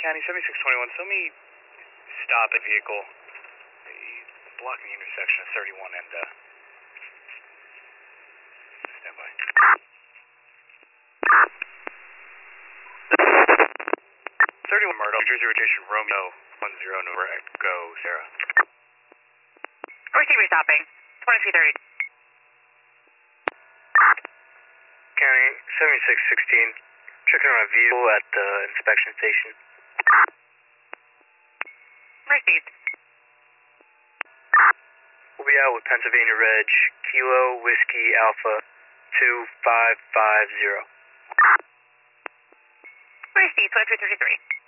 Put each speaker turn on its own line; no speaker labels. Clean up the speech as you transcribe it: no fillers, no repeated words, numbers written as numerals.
County 7621, so let me stop a vehicle. He's blocking the intersection of 31 and, stand by. 31 Myrtle, New Jersey rotation, Romeo 10 Nova Echo Sarah.
Receiver stopping, 2330.
County 7616, checking on a vehicle at the inspection station.
Received.
We'll be out with Pennsylvania Reg, Kilo Whiskey Alpha 2550.
Received, 2333.